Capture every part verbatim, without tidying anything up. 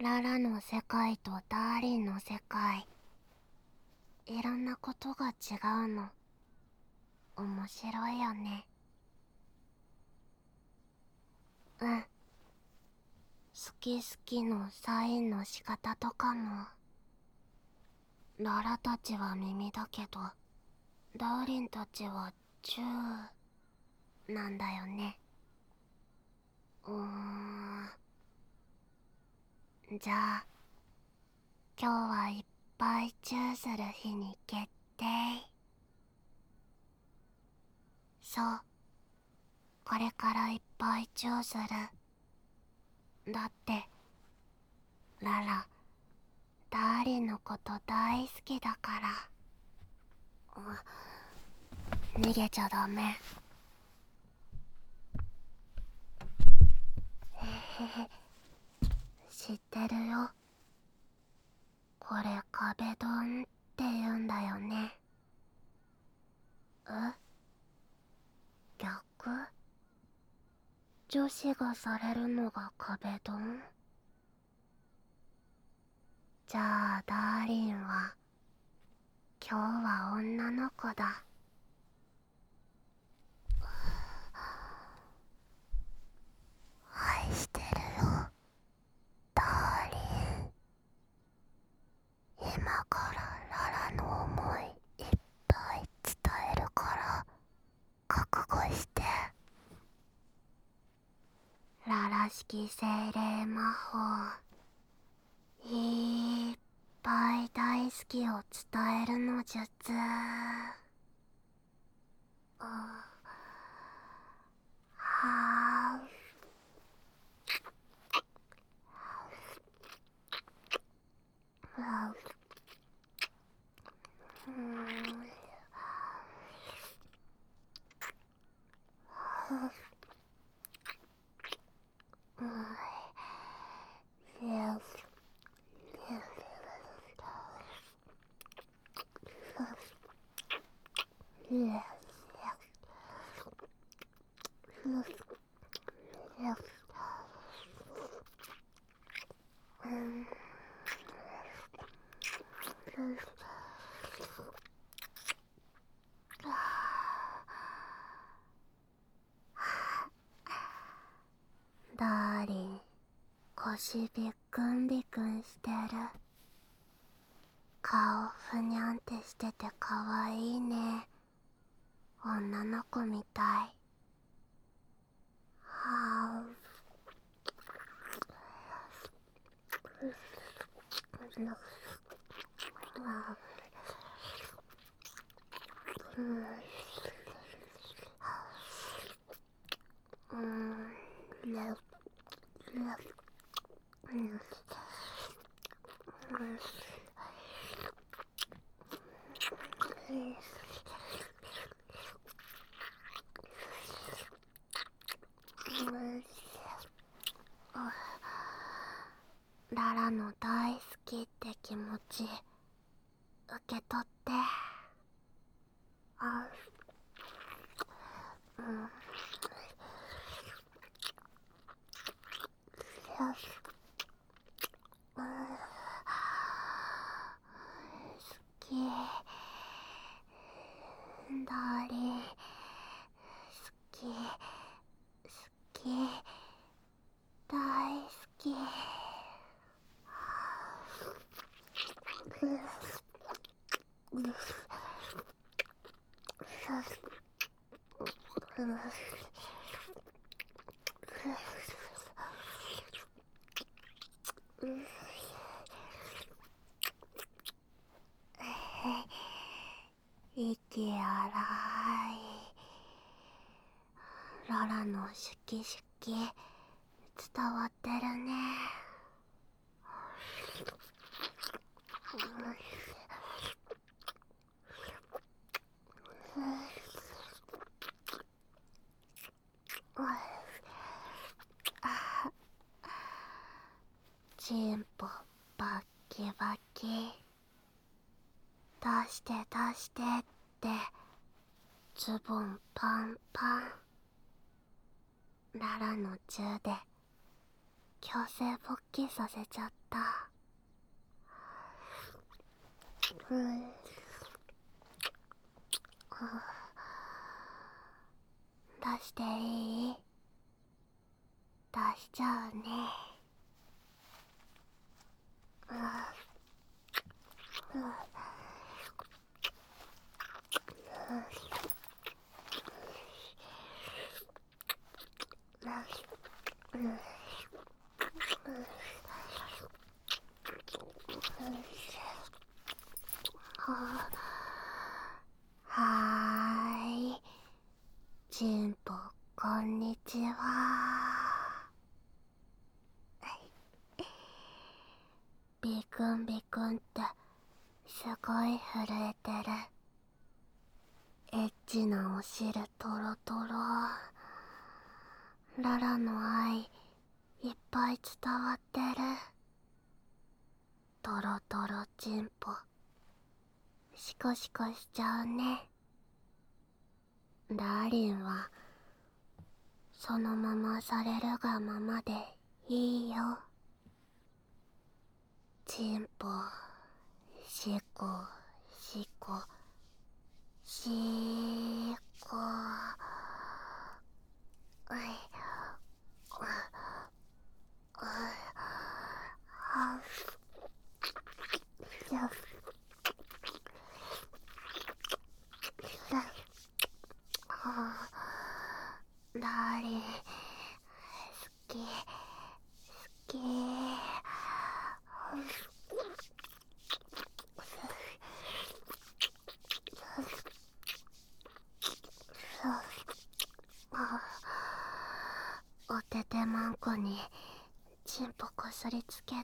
ララの世界とダーリンの世界、いろんなことが違うの面白いよね。うん、好き好きのサインの仕方とかも。ララたちは耳だけどダーリンたちはチューなんだよね。うーん、じゃあ今日はいっぱいチューする日に決定。そう、これからいっぱいチューする。だってララダーリンのこと大好きだから。逃げちゃダメ。へへへ、知ってるよ。これ壁ドンって言うんだよね。え、逆？女子がされるのが壁ドン？じゃあダーリンは今日は女の子だ。愛してるよダーリン。今からララの思いいっぱい伝えるから覚悟して。ララ式精霊魔法、いっぱい大好きを伝えるの術。あ、はあ、うん、ダーリン、腰ビックンビクンしてる。顔ふにゃんってしててかわいいね。女の子みたい。はあ、うん、うん、レレうん、ララの大好きって気持ち受け取って。あ、うん、よし、うん、好きダーリン、好き好き大好き。息荒い。ララのシキシキ伝わってるね。チンポバッキバキ、出して出してってズボンパンパン。ララのチューで強制勃起させちゃった。うん。出していい？出しちゃうね。うん。うん。うん。はーい。チンポ、こんにちは。ビクンビクンってすごい震えてる。エッチなお汁トロトロ。ララの愛いっぱい伝わってる。トロトロチンポシコシコしちゃうね。ダーリンはそのままされるがままでいいよ。チンポシコシコシコ。ういダーリン好き好き。おててまんこにチンポこすりつけて、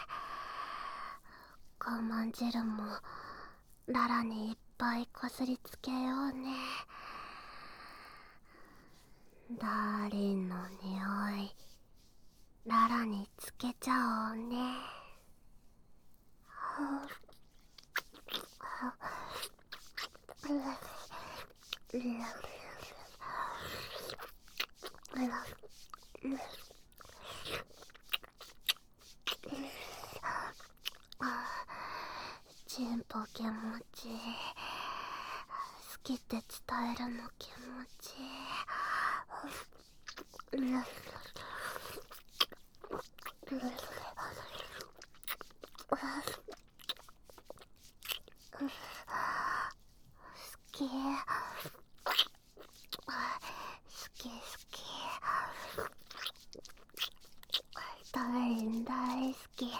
我慢汁もララにいっぱいこすりつけようね。ダーリンの匂いララにつけちゃおうね。チンポ気持ちいい。好きって伝えるの気持ちいい。好き好き好き。ダーリン大好き。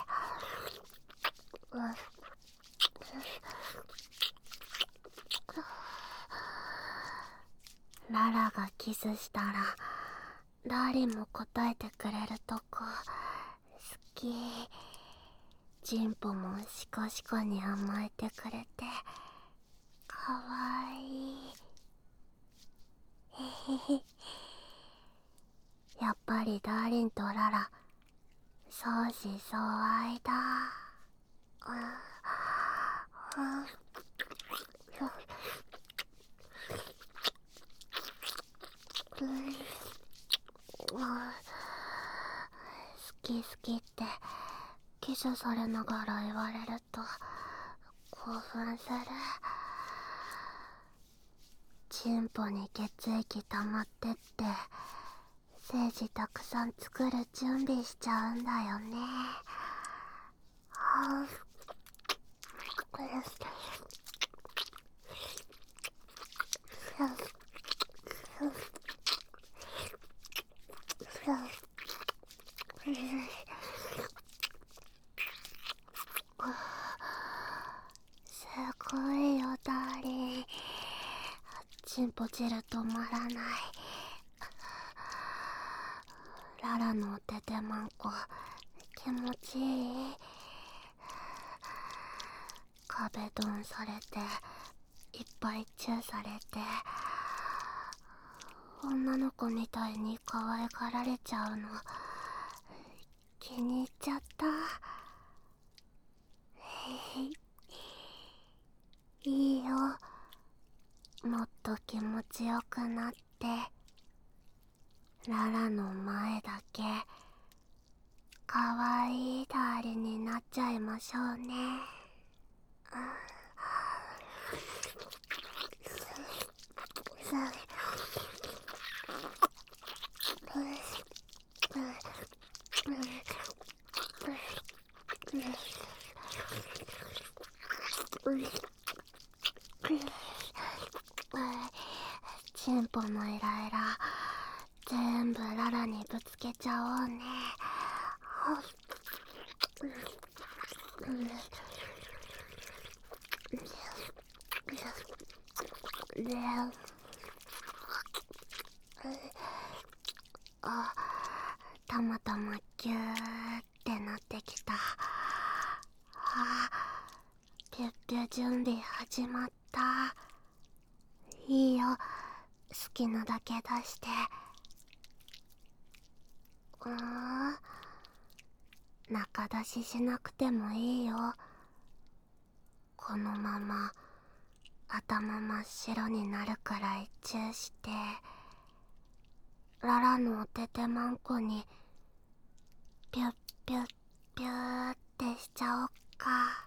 ララがキスしたらダーリンも答えてくれるとこ好き。チンポもシコシコに甘えてくれてかわいい。へへへ。やっぱりダーリンとララ相思相愛だ。好き好きってキスされながら言われると興奮する。チンポに血液溜まってって精子たくさん作る準備しちゃうんだよね。はあ。すごいよダーリン。チンポ汁止まらない。ララのおててまんこ気持ちいい。壁ドンされていっぱいチューされて女の子みたいに可愛がられちゃうの気に入っちゃった。いいよ、もっと気持ちよくなって。ララの前だけわいいダーリンになっちゃいましょうね。チンポのイライラ全部ララにぶつけちゃおうね。あ、たまたまギューってなってきた。あ、ピュッピュ準備始まった。いいよ、好きなだけ出して。うーん、中出ししなくてもいいよ。このまま頭真っ白になるくらいチューして、ララのおててまんこにピュッピュッピューってしちゃおっか。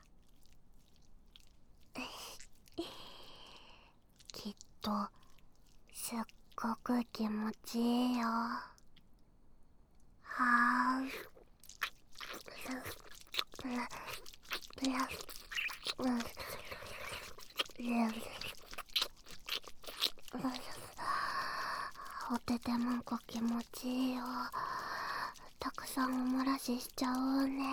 きっとすっごく気持ちいいよ。はーおててまんこ気持ちいいよ。たくさんおもらししちゃおうね。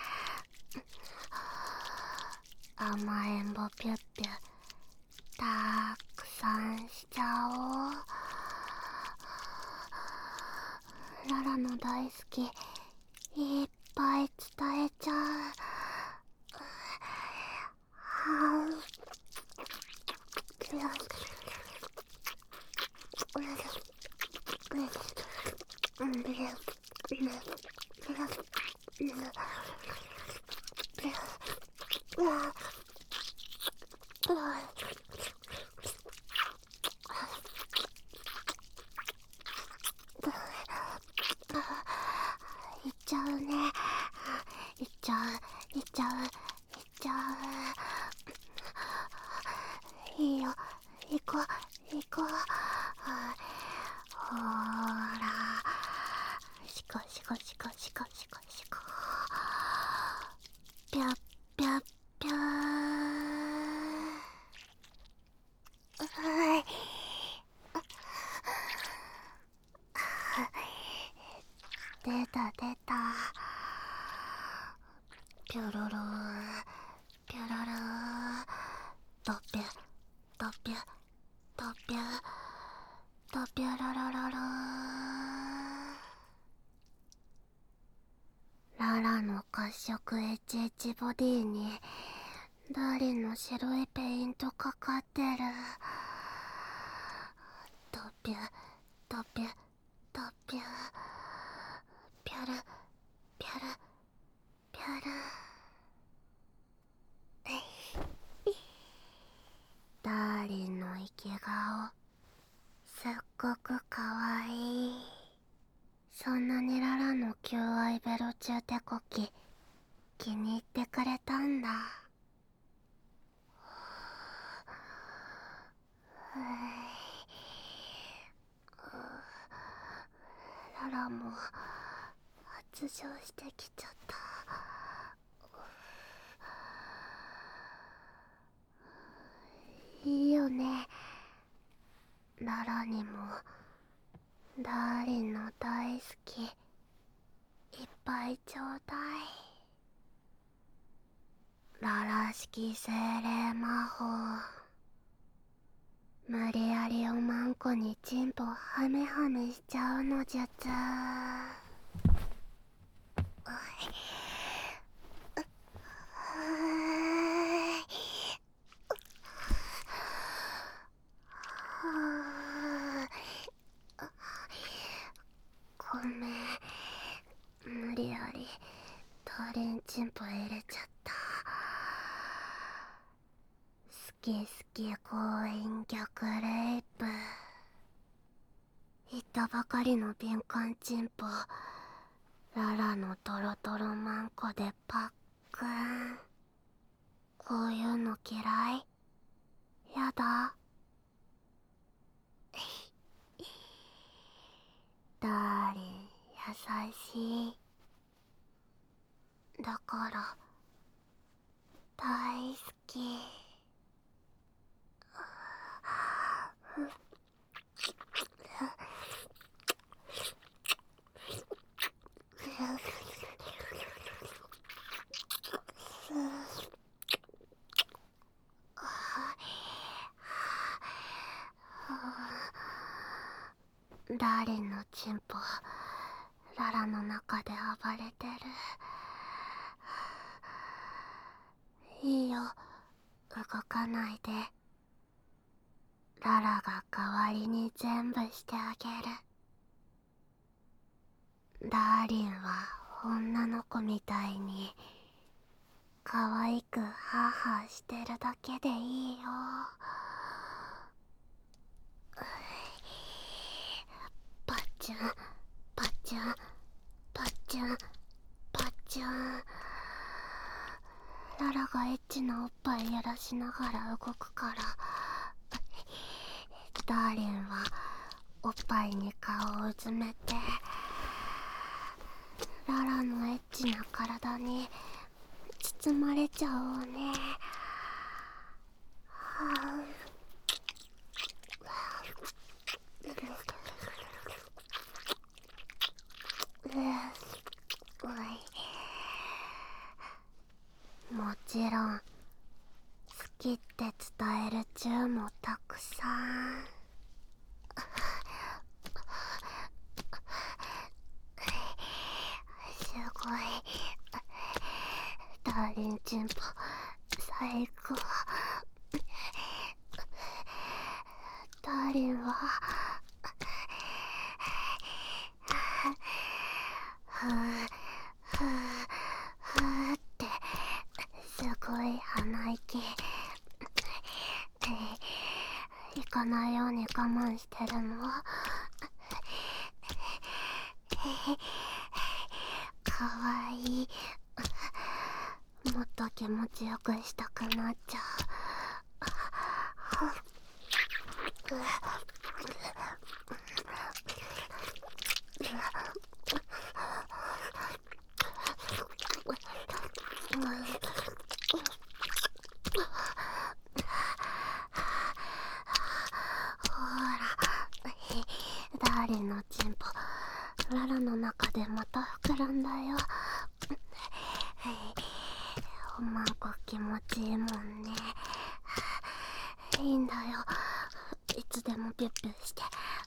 甘えんぼピュッピュたくさんしちゃおう。ララの大好きいっぱい伝えちゃう。はいっちゃうね。いっちゃういっちゃういっちゃう。いいよ、行こう行こう。ほーら、シコシコシコシコシコシコ。ぴゃっぴゃっぴゃー。うい、出た出た。ピョロロピョロロドピュドピュドピュドピュロロロロ。ララの褐色 エイチエイチ ボディにダーリンの白いペイントかかってる。ドピュドピュドピュピョルピョルピョル。ダーリンの生き顔すっごくかわいい。そんなにララの求愛ベロ中手こき気に入ってくれたんだ。ララも発情してきちゃった。いいよね、ララにもダーリンの大好きいっぱいちょうだい。ララ式精霊魔法、無理やりおまんこにチンポハメハメしちゃうの術。ごめん、無理やりダーリンチンポ入れちゃった。好き好き強引逆レイプ。言ったばかりの敏感チンポララのトロトロマンコでパックン。こういうの嫌い？やだ。ダーリン優しい。だから大好き。ダーリンのチンポララの中で暴れてる。いいよ、動かないで。ララが代わりに全部してあげる。ダーリンは女の子みたいに可愛くハーハーしてるだけでいいよ。パッチュンパッチュンパッチュンパッチュン。ララがエッチなおっぱい揺らしながら動くから、ダーリンはおっぱいに顔をうずめてララのエッチな体に包まれちゃおうね。はあ、もちろん好きって伝えるチューもたくさん。すごい。ダーリンチンポ最高。ダーリンはふぅふぅふぅってすごい鼻息。行かないように我慢してるの。かわいい。もっと気持ちよくしたくなっちゃう。ダーリンのチンポララの中でまた膨らんだよ。おまんこ気持ちいいもんね。いいんだよ、いつでもピュッピュして。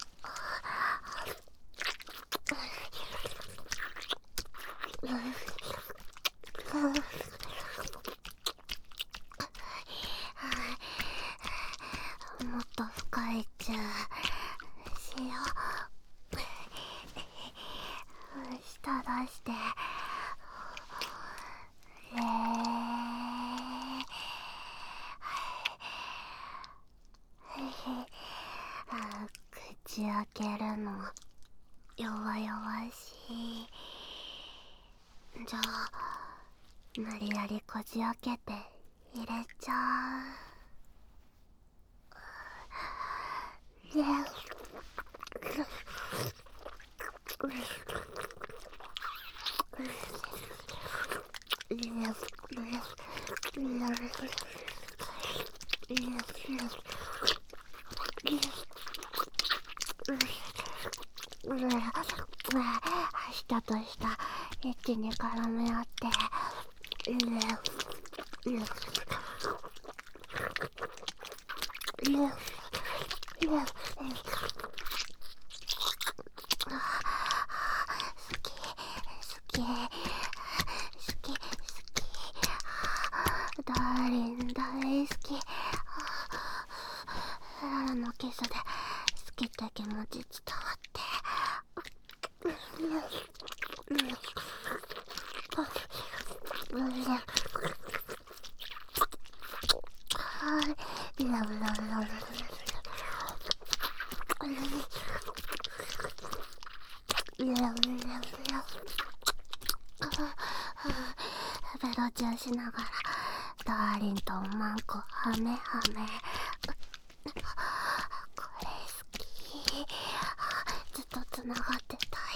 もっと深いチューしよう。舌出して。えー、口開けるの弱々しい。じゃあ無理やりこじ開けて入れちゃう。舌と舌エッチに絡め合って。ダーリン大好き。ララのキスで好きって気持ち伝わって。 ベロチューしながらダーリンとおまんこハメハメ。これ好き。ずっとつながってたい。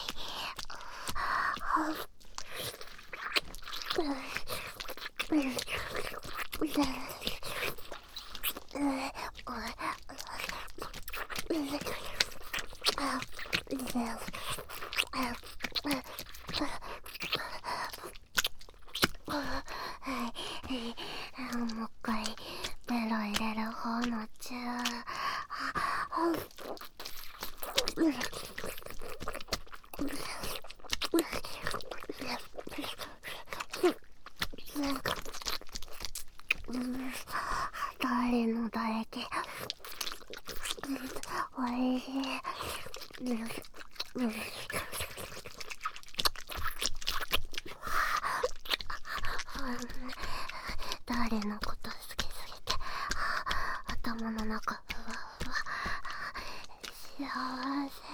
もう一回ベロ入れる方のチュー。ダーリンの唾液おいしい。ダーリンのこと好きすぎて頭の中ふわふわ。幸せ。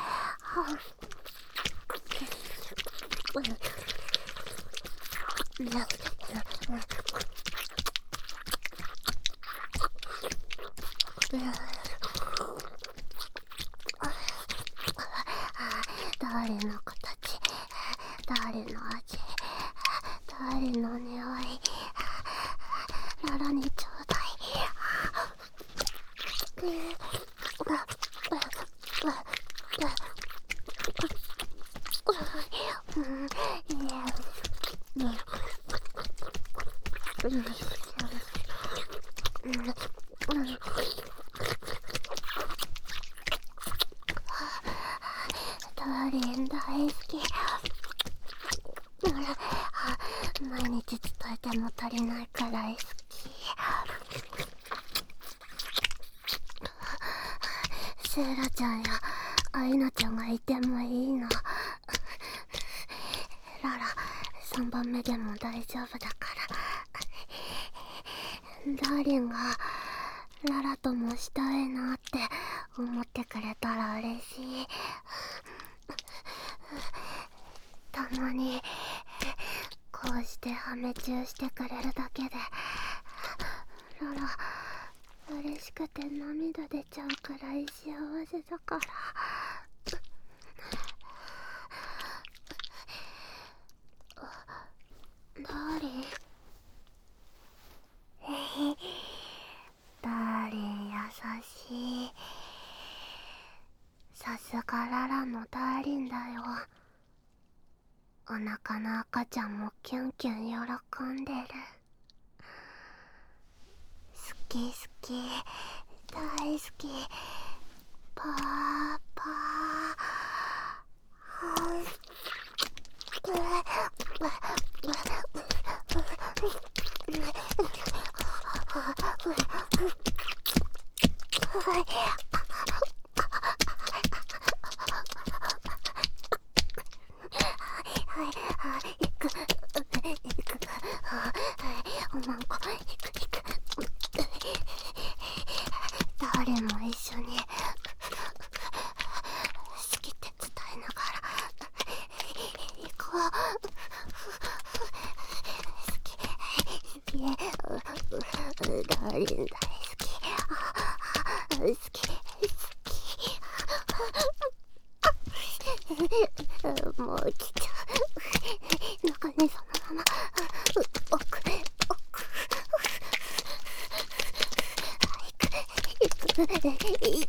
ダーリンの形、ダーリンの味、ダーリンの匂い、ララにちょうだい。ダーリン大好き。毎日伝えても足りないくらい好き。セイラちゃんやアイナちゃんがいてもいいの。ララさんばんめでも大丈夫だから。ダーリンがララともしたいなって思ってくれたら嬉しい。たまにこうしてハメチューしてくれるだけでララ嬉しくて涙出ちゃうくらい幸せだから。ダーリンダーリン優しい。さすがララのダーリンだよ。お腹の赤ちゃんもキュンキュン喜んでる。好き好き大好き。パーパいくいくおまんこいくいく。ダーリンも一緒に好きって伝えながら行こう。好き好きダーリン大好き。好き好き。もう来ちゃう。中にそのまま奥奥行く行くいっ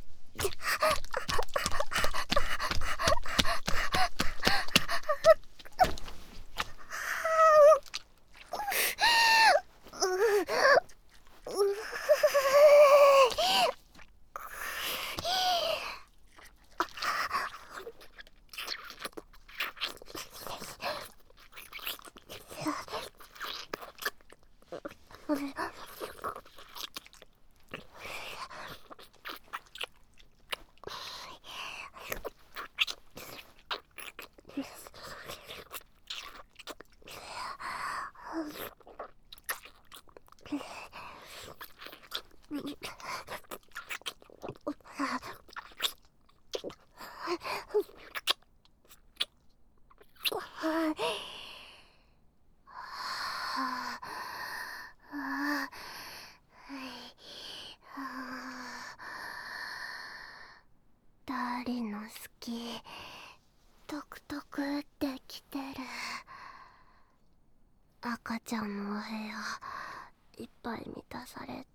赤ちゃんのお部屋いっぱい満たされて、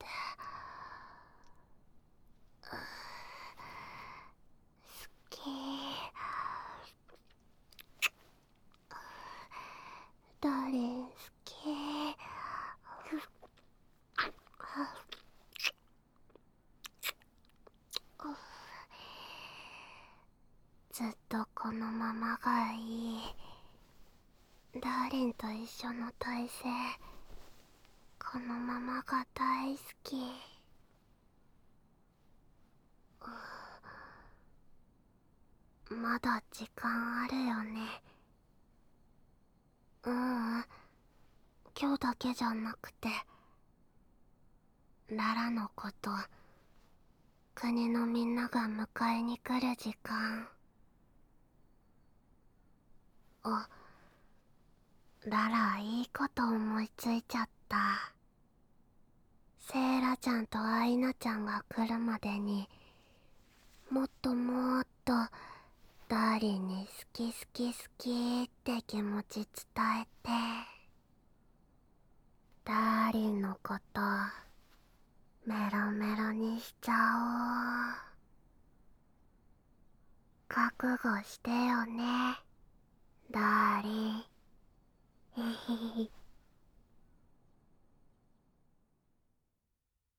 好き。ダーリン好き。ずっとこのままがいい。ダーリンと一緒の体勢、このままが大好き。まだ時間あるよね。ううん、今日だけじゃなくて、ララのこと、国のみんなが迎えに来る時間。あ、ララいいこと思いついちゃった。セイラちゃんとアイナちゃんが来るまでに、もっともっとダーリンに好き好き好きって気持ち伝えて、ダーリンのことメロメロにしちゃおう。覚悟してよね、ダーリン。へへへ。